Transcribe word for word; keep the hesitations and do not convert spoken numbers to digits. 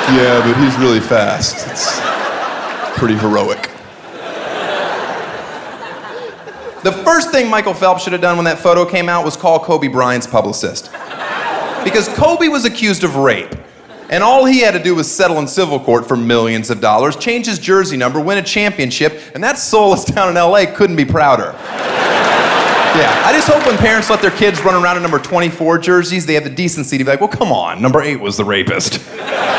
Yeah, but he's really fast. It's pretty heroic. The first thing Michael Phelps should have done when that photo came out was call Kobe Bryant's publicist. Because Kobe was accused of rape. And all he had to do was settle in civil court for millions of dollars, change his jersey number, win a championship, and that soulless town in L A couldn't be prouder. Yeah, I just hope when parents let their kids run around in number twenty-four jerseys, they have the decency to be like, well, come on, number eight was the rapist.